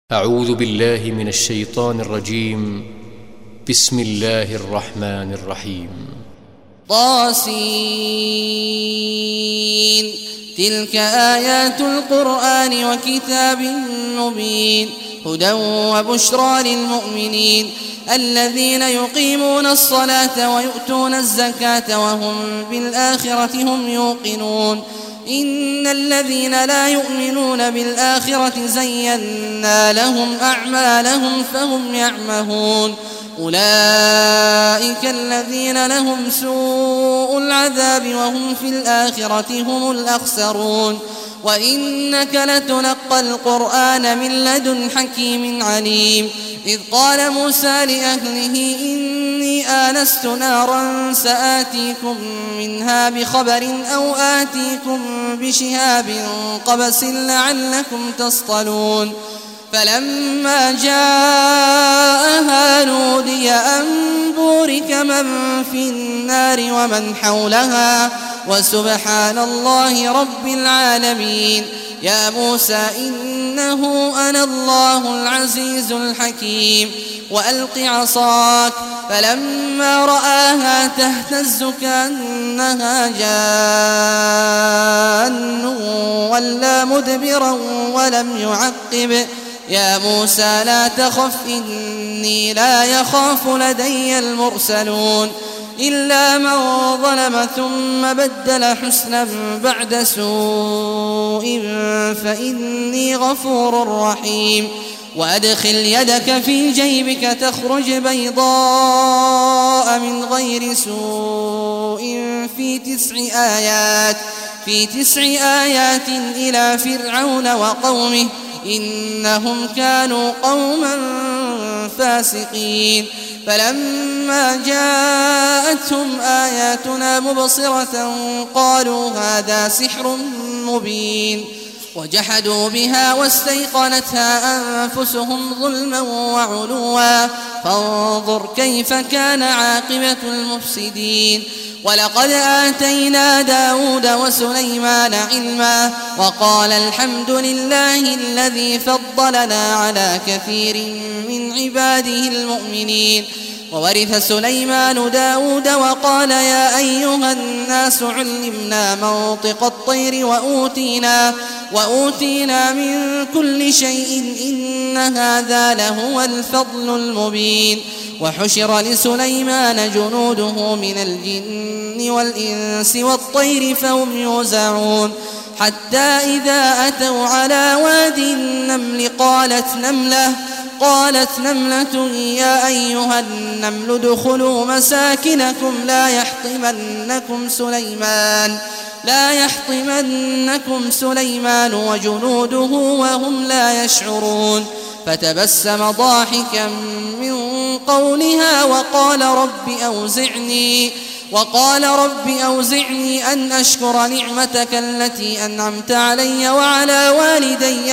أعوذ بالله من الشيطان الرجيم. بسم الله الرحمن الرحيم. طاسين. تلك آيات القرآن وكتاب مبين، هدى وبشرى للمؤمنين الذين يقيمون الصلاة ويؤتون الزكاة وهم بالآخرة هم يوقنون. إن الذين لا يؤمنون بالآخرة زينا لهم أعمالهم فهم يعمهون. أولئك الذين لهم سوء العذاب وهم في الآخرة هم الأخسرون. وإنك لتلقى القرآن من لدن حكيم عليم. إذ قال موسى لأهله إني آنست نارا سآتيكم منها بخبر أو آتيكم بشهاب قبس لعلكم تصطلون. فلما جاءها نودي أن بورك من في النار ومن حولها وسبحان الله رب العالمين. يا موسى إنه أنا الله العزيز الحكيم. وألق عصاك فلما رآها تهتز كأنها جان ولى مدبرا ولم يعقب. يا موسى لا تخف إني لا يخاف لدي المرسلون. إلا من ظلم ثم بدل حسنا بعد سوء فإني غفور رحيم. وأدخل يدك في جيبك تخرج بيضاء من غير سوء في تسع آيات إلى فرعون وقومه إنهم كانوا قوما فاسقين. فلما جاءتهم آياتنا مبصرة قالوا هذا سحر مبين. وجحدوا بها واستيقنتها أنفسهم ظلما وعلوا فانظر كيف كان عاقبة المفسدين. ولقد آتينا داود وسليمان علما وقال الحمد لله الذي فضلنا على كثير من عباده المؤمنين. وورث سليمان داود وقال يا أيها الناس علمنا منطق الطير وأوتينا من كل شيء إن هذا لهو الفضل المبين. وحشر لسليمان جنوده من الجن والإنس والطير فهم يوزعون. حتى إذا أتوا على واد النمل قالت نملة يا أيها النمل ادخلوا مساكنكم لا يحطمنكم سليمان وجنوده وهم لا يشعرون. فتبسم ضاحكا من قولها وقال رب أوزعني أن أشكر نعمتك التي أنعمت علي وعلى والدي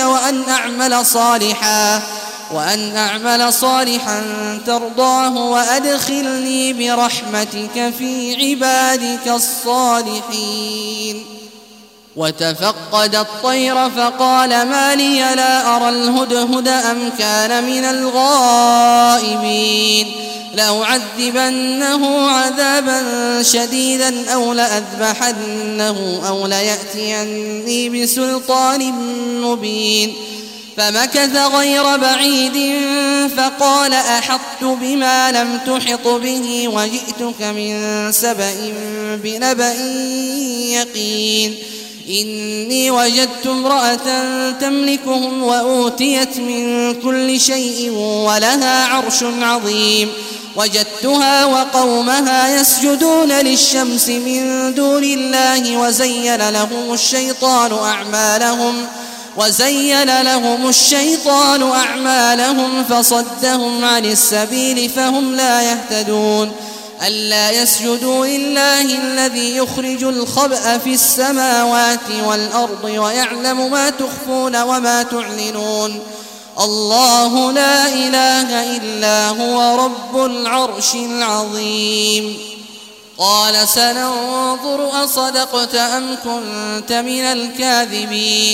وأن أعمل صالحا ترضاه وأدخلني برحمتك في عبادك الصالحين. وتفقد الطير فقال ما لي لا أرى الهدهد أم كان من الغائبين. لأعذبنه عذابا شديدا أو لأذبحنه أو ليأتيني بسلطان مبين. فمكث غير بعيد فقال أحطت بما لم تحط به وجئتك من سبأ بنبأ يقين. إني وجدت امرأة تملكهم وأوتيت من كل شيء ولها عرش عظيم. وجدتها وقومها يسجدون للشمس من دون الله وزين لهم الشيطان أعمالهم فصدهم عن السبيل فهم لا يهتدون. ألا يسجدوا لله الذي يخرج الخبأ في السماوات والأرض ويعلم ما تخفون وما تعلنون. الله لا إله إلا هو رب العرش العظيم. قال سننظر أصدقت أم كنت من الكاذبين.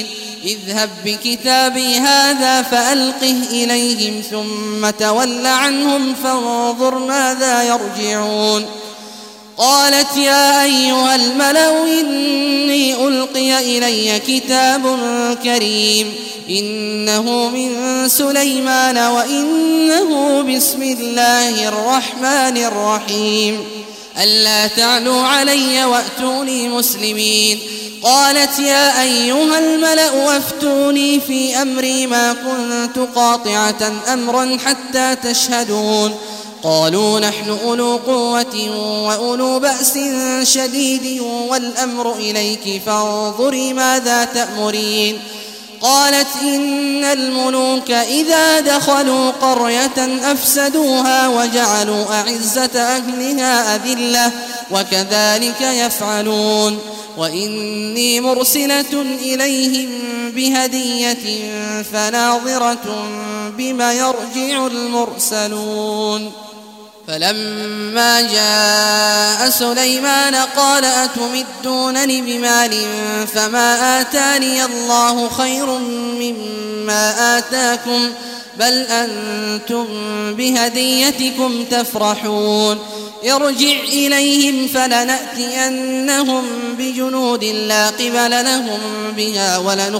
اذهب بكتابي هذا فألقه إليهم ثم تول عنهم فانظر ماذا يرجعون. قالت يا أيها الملأ إني ألقي إلي كتاب كريم إنه من سليمان وإنه بسم الله الرحمن الرحيم ألا تعلوا علي وأتوني مسلمين. قالت يا أيها الملأ وافتوني في أمري ما كنت قاطعة أمرا حتى تشهدون. قالوا نحن أولو قوة وأولو بأس شديد والأمر إليك فانظري ماذا تأمرين. قالت إن الملوك إذا دخلوا قرية أفسدوها وجعلوا أعزة أهلها أذلة وكذلك يفعلون. وإني مرسلة إليهم بهدية فناظرة بما يرجع المرسلون. فلما جاء سليمان قال أتمدونني بمال فما آتاني الله خير مما آتاكم بل أنتم بهديتكم تفرحون. ارجع إليهم فلنأتينهم بجنود لا قبل لهم بها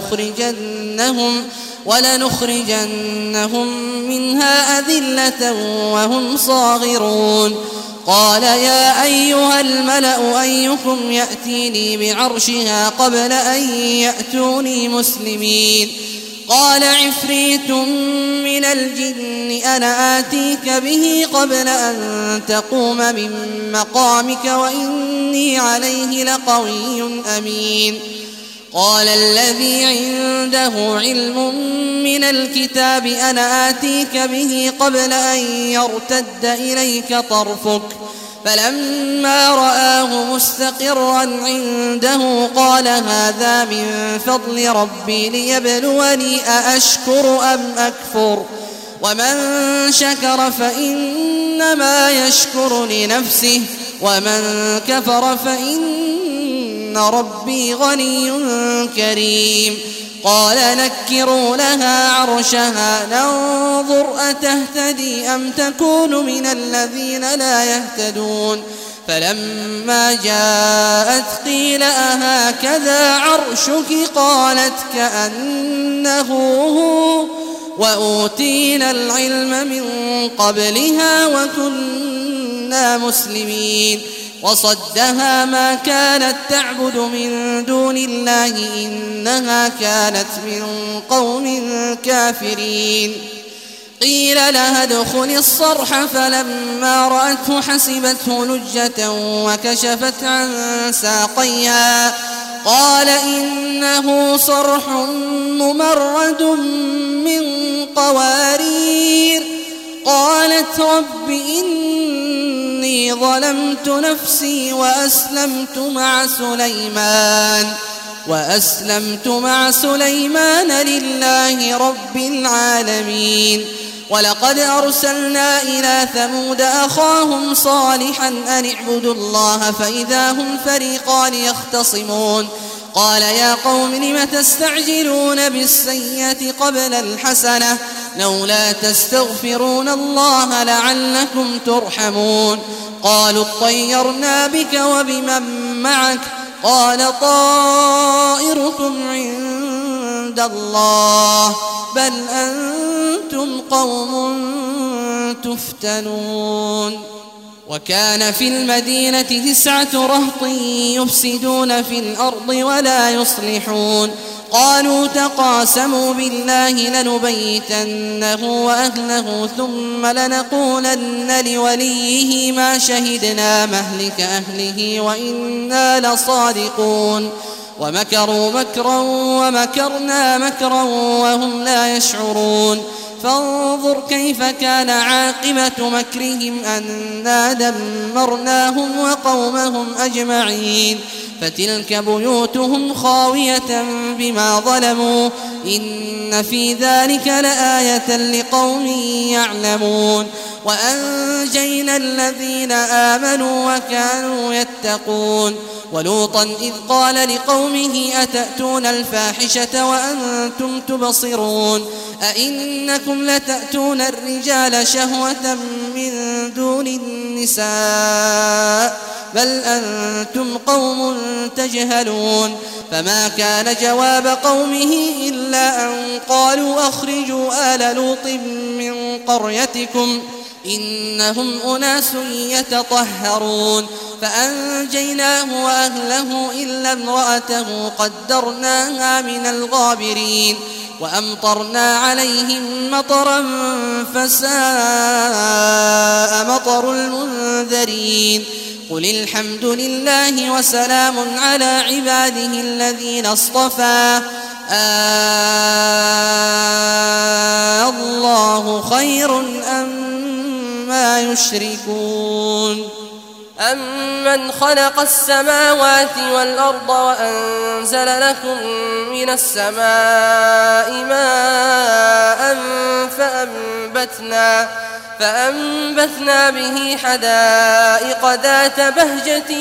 ولنخرجنهم منها أذلة وهم صاغرون. قال يا أيها الملأ أيكم يأتيني بعرشها قبل أن يأتوني مسلمين. قال عفريت من الجن أنا آتيك به قبل أن تقوم من مقامك وإني عليه لقوي أمين. قال الذي عنده علم من الكتاب أنا آتيك به قبل أن يرتد إليك طرفك فلما رآه مستقرا عنده قال هذا من فضل ربي ليبلوني أأشكر أم أكفر ومن شكر فإنما يشكر لنفسه ومن كفر فإن ربي غني كريم. قال نكروا لها عرشها ننظر أتهتدي أم تكون من الذين لا يهتدون. فلما جاءت قيل أهكذا عرشك قالت كأنه هو وأوتينا العلم من قبلها وكنا مسلمين. وصدها ما كانت تعبد من دون الله إنها كانت من قوم كافرين. قيل لها ادخل الصرح فلما رأته حسبته لجة وكشفت عن ساقيها قال إنه صرح ممرد من قوارير. قالت رب إني ظلمت نفسي وأسلمت مع سليمان لله رب العالمين. ولقد أرسلنا إلى ثمود أخاهم صالحا أن اعبدوا الله فإذا هم فريقان يختصمون. قال يا قوم لم تستعجلون بالسيئة قبل الحسنة لولا تستغفرون الله لعلكم ترحمون. قالوا اطيرنا بك وبمن معك قال طائركم عند الله بل أنتم قوم تفتنون. وكان في المدينة 9 رهط يفسدون في الأرض ولا يصلحون. قالوا تقاسموا بالله لنبيتنه وأهله ثم لنقولن لوليه ما شهدنا مهلك أهله وإنا لصادقون. ومكروا مكرا ومكرنا مكرا وهم لا يشعرون. فانظر كيف كان عاقبة مكرهم أنا دمرناهم وقومهم أجمعين. فتلك بيوتهم خاوية بما ظلموا إن في ذلك لآية لقوم يعلمون. وأنجينا الذين آمنوا وكانوا يتقون. ولوطا إذ قال لقومه أتأتون الفاحشة وأنتم تبصرون أئنكم لتأتون الرجال شهوة من دون النساء بل أنتم قوم تجهلون فما كان جواب قومه إلا أن قالوا أخرجوا آل لوط من قريتكم إنهم أناس يتطهرون فأنجيناه وأهله إلا امرأته قدرناها من الغابرين وأمطرنا عليهم مطرا فساء مطر المنذرين قل الحمد لله وسلام على عباده الذين اصطفى الله خير أما يشركون أمن خلق السماوات والأرض وأنزل لكم من السماء ماء فأنبتنا به حدائق ذات بهجة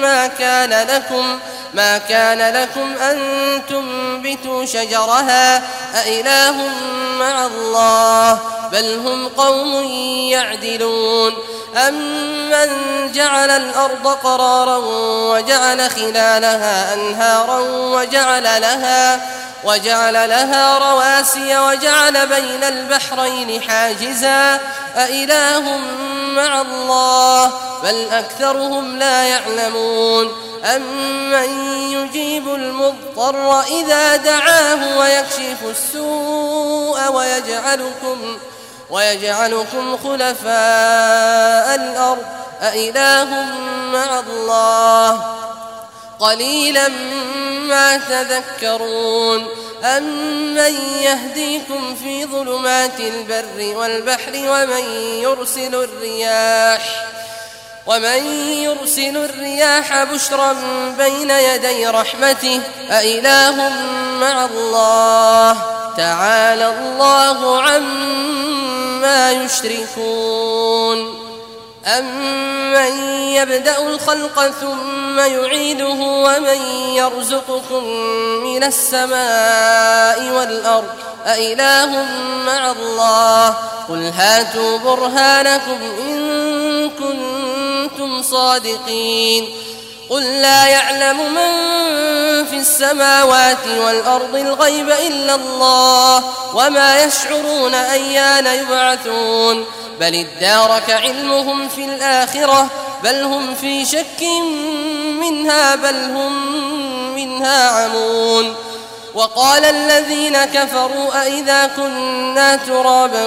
ما كان لكم أن تنبتوا شجرها أإله مع الله بل هم قوم يعدلون أمن جعل الأرض قرارا وجعل خلالها أنهارا وجعل لها رواسي وجعل بين البحرين حاجزا أإله مع الله بل أكثرهم لا يعلمون أمن يجيب المضطر إذا دعاه ويكشف السوء ويجعلكم خلفاء الأرض أإله مع الله قليلا ما تذكرون أمن يهديكم في ظلمات البر والبحر ومن يرسل الرياح بشرا بين يدي رحمته أإله مع الله تعالى الله عما يشركون أمن يبدأ الخلق ثم يعيده ومن يرزقكم من السماء والأرض أإله مع الله قل هاتوا برهانكم إن كنتم صادقين قل لا يعلم من في السماوات والأرض الغيب إلا الله وما يشعرون أيان يبعثون بل ادارك علمهم في الآخرة بل هم في شك منها بل هم منها عمون وقال الذين كفروا أئذا كنا ترابا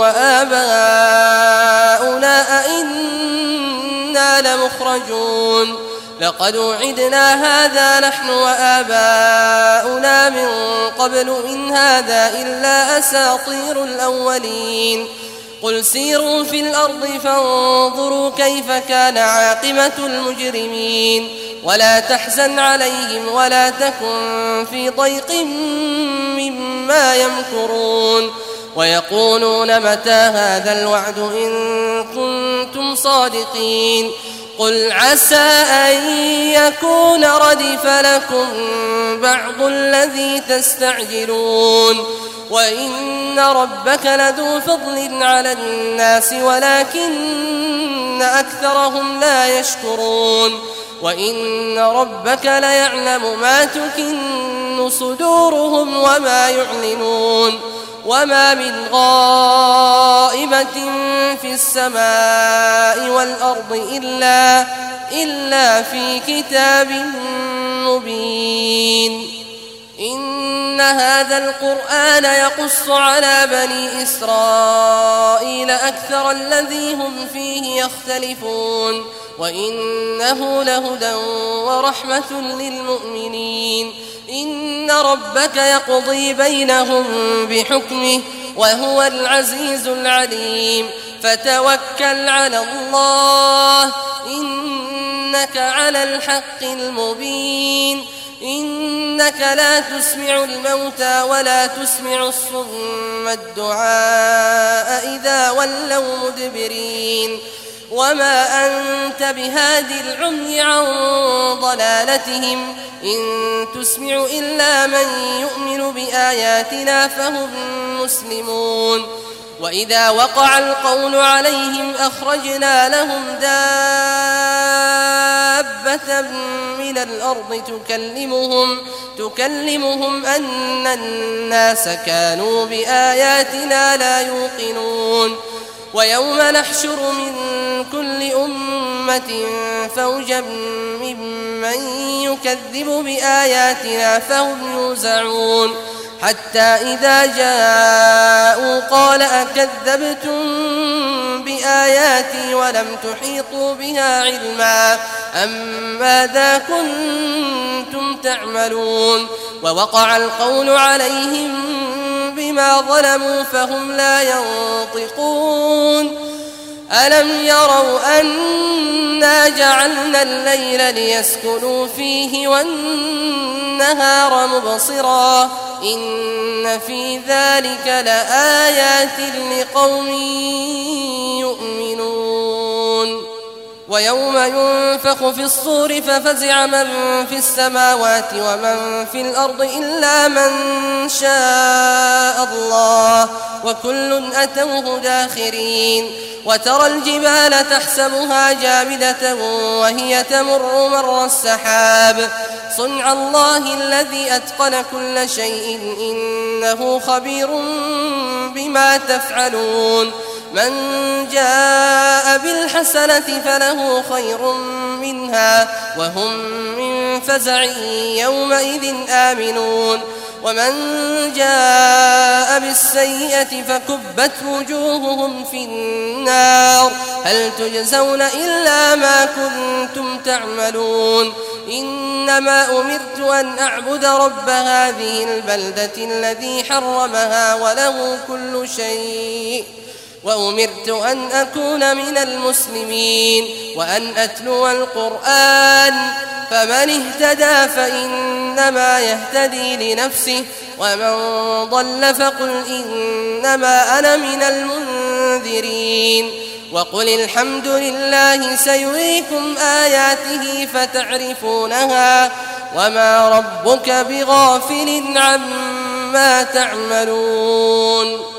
وآباؤنا أئنا لمخرجون لقد وعدنا هذا نحن وآباؤنا من قبل إن هذا إلا أساطير الأولين قل سيروا في الأرض فانظروا كيف كان عاقبة المجرمين ولا تحزن عليهم ولا تكن في ضيق مما يمكرون ويقولون متى هذا الوعد إن كنتم صادقين قل عسى أن يكون ردف لكم بعض الذي تستعجلون وإن ربك لذو فضل على الناس ولكن أكثرهم لا يشكرون وإن ربك ليعلم ما تكن صدورهم وما يعلنون وما من غائبة في السماء والأرض إلا في كتاب مبين إن هذا القرآن يقص على بني إسرائيل أكثر الذي هم فيه يختلفون وإنه لهدى ورحمة للمؤمنين إن ربك يقضي بينهم بحكمه وهو العزيز العليم فتوكل على الله إنك على الحق المبين إنك لا تسمع الموتى ولا تسمع الصم الدعاء إذا ولوا مدبرين وما أنت بهاد العمي عن ضلالتهم إن تسمع إلا من يؤمن بآياتنا فهم مسلمون وإذا وقع القول عليهم أخرجنا لهم دابة من الأرض تكلمهم أن الناس كانوا بآياتنا لا يوقنون ويوم نحشر من كل أمة فوجا ممن يكذب بآياتنا فهم يوزعون حتى إذا جاءوا قال أكذبتم بآياتي ولم تحيطوا بها علما أم ماذا كنتم تعملون ووقع القول عليهم بما ظلموا فهم لا ينطقون ألم يروا أنا جعلنا الليل ليسكنوا فيه والنهار مبصرا إن في ذلك لآيات لقوم يؤمنون ويوم ينفخ في الصور ففزع من في السماوات ومن في الأرض إلا من شاء الله وكل أتوه داخرين وترى الجبال تحسبها جامدة وهي تمر مر السحاب صنع الله الذي أتقن كل شيء إنه خبير بما تفعلون من جاء بالحسنة فله خير منها وهم من فزع يومئذ آمنون ومن جاء بالسيئة فكبت وجوههم في النار هل تجزون إلا ما كنتم تعملون إنما أمرت أن أعبد رب هذه البلدة الذي حرمها وله كل شيء وأمرت أن أكون من المسلمين وأن أتلو القرآن فمن اهتدى فإنما يهتدي لنفسه ومن ضل فقل إنما أنا من المنذرين وقل الحمد لله سيريكم آياته فتعرفونها وما ربك بغافل عما تعملون